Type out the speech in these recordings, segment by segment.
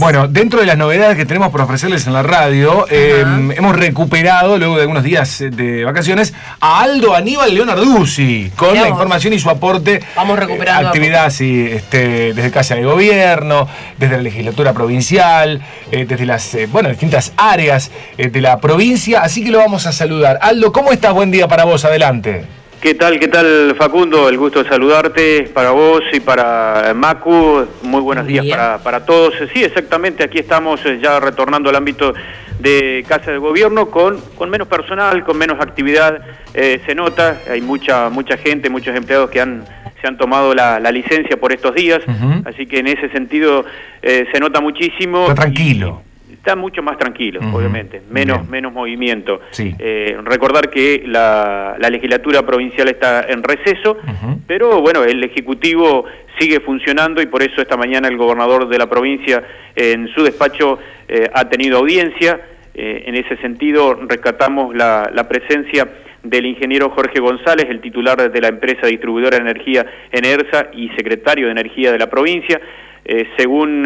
Bueno, dentro de las novedades que tenemos por ofrecerles en la radio, hemos recuperado, luego de algunos días de vacaciones, a Aldo Aníbal Leonarduzzi, con la información y su aporte. Vamos recuperando. Actividad, sí, desde Casa de Gobierno, desde la legislatura provincial, desde las distintas áreas de la provincia. Así que lo vamos a saludar. Aldo, ¿cómo estás? Buen día para vos, adelante. ¿Qué tal, Facundo? El gusto de saludarte para vos y para Macu. Muy buenos días para todos. Sí, exactamente, aquí estamos ya retornando al ámbito de Casa de Gobierno con menos personal, con menos actividad. Se nota, hay mucha gente, muchos empleados que se han tomado la licencia por estos días, así que en ese sentido se nota muchísimo. Está tranquilo. Está mucho más tranquilo, obviamente, menos movimiento. Sí. Recordar que la legislatura provincial está en receso, pero bueno, el Ejecutivo sigue funcionando y por eso esta mañana el gobernador de la provincia en su despacho ha tenido audiencia. En ese sentido rescatamos la presencia del ingeniero Jorge González, el titular de la empresa distribuidora de energía Enersa y secretario de Energía de la provincia. Según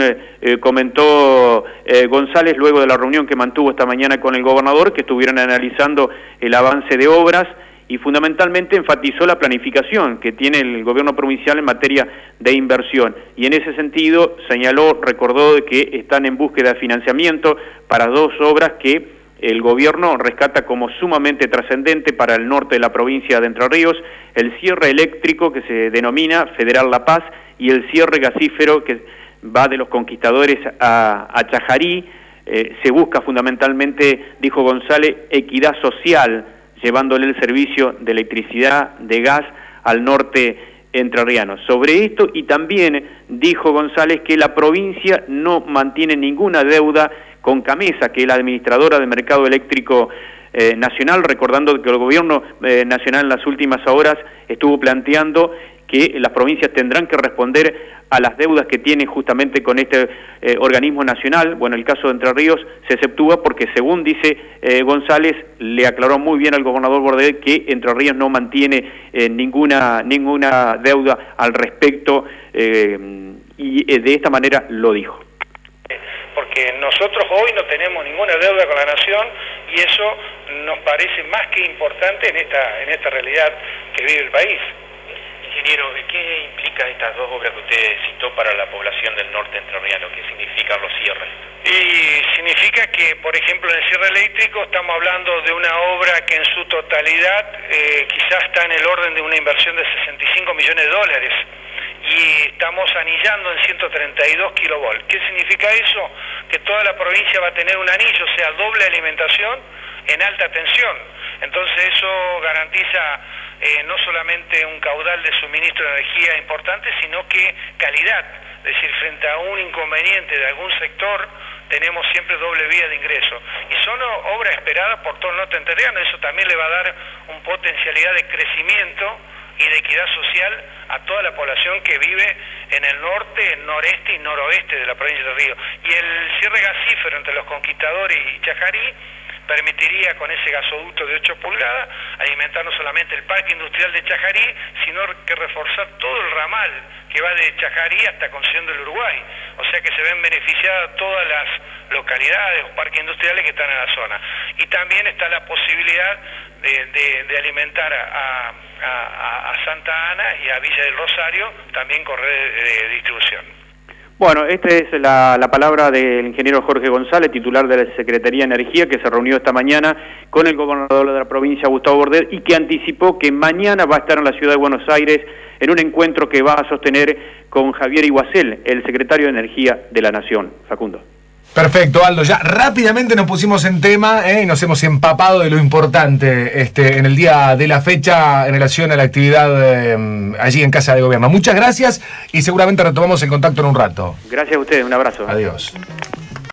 comentó González luego de la reunión que mantuvo esta mañana con el gobernador, que estuvieron analizando el avance de obras y fundamentalmente enfatizó la planificación que tiene el gobierno provincial en materia de inversión. Y en ese sentido recordó que están en búsqueda de financiamiento para dos obras que el gobierno rescata como sumamente trascendente para el norte de la provincia de Entre Ríos: el cierre eléctrico, que se denomina Federal La Paz, y el cierre gasífero, que va de los Conquistadores a Chajarí. Se busca fundamentalmente, dijo González, equidad social, llevándole el servicio de electricidad, de gas al norte entrerriano. Sobre esto, y también dijo González que la provincia no mantiene ninguna deuda con Camesa, que es la administradora del mercado eléctrico nacional, recordando que el gobierno nacional en las últimas horas estuvo planteando que las provincias tendrán que responder a las deudas que tienen justamente con este organismo nacional. Bueno, el caso de Entre Ríos se exceptúa porque, según dice González, le aclaró muy bien al gobernador Bordet que Entre Ríos no mantiene ninguna deuda al respecto, y de esta manera lo dijo. Porque nosotros hoy no tenemos ninguna deuda con la nación y eso nos parece más que importante en esta realidad que vive el país. Ingeniero, ¿qué implica estas dos obras que usted citó para la población del norte entrerriano? ¿Qué significan los cierres? Y significa que, por ejemplo, en el cierre eléctrico estamos hablando de una obra que en su totalidad quizás está en el orden de una inversión de 65 millones de dólares. Y estamos anillando en 132 kilovolts. ¿Qué significa eso? Que toda la provincia va a tener un anillo, o sea, doble alimentación en alta tensión. Entonces eso garantiza no solamente un caudal de suministro de energía importante, sino que calidad. Es decir, frente a un inconveniente de algún sector, tenemos siempre doble vía de ingreso. Y son obras esperadas por todo el norte entrerriano. Eso también le va a dar una potencialidad de crecimiento y de equidad social a toda la población que vive en el norte, noreste y noroeste de la provincia de Río. Y el cierre gasífero entre los Conquistadores y Chajarí permitiría, con ese gasoducto de 8 pulgadas, alimentar no solamente el parque industrial de Chajarí, sino que reforzar todo el ramal que va de Chajarí hasta Concepción del Uruguay. O sea que se ven beneficiadas todas las localidades o parques industriales que están en la zona. Y también está la posibilidad de alimentar a Santa Ana y a Villa del Rosario, también con redes de distribución. Bueno, esta es la palabra del ingeniero Jorge González, titular de la Secretaría de Energía, que se reunió esta mañana con el gobernador de la provincia, Gustavo Bordet, y que anticipó que mañana va a estar en la ciudad de Buenos Aires en un encuentro que va a sostener con Javier Iguacel, el secretario de Energía de la Nación. Facundo. Perfecto, Aldo. Ya rápidamente nos pusimos en tema y nos hemos empapado de lo importante en el día de la fecha en relación a la actividad allí en Casa de Gobierno. Muchas gracias y seguramente retomamos el contacto en un rato. Gracias a ustedes, un abrazo. Adiós.